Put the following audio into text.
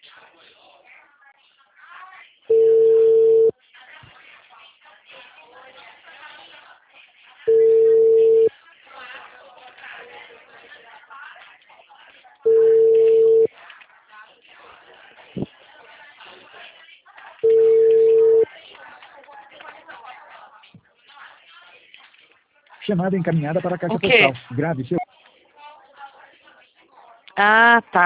Chamada encaminhada para a caixa O quê? postal. Grave seu... Ah, tá.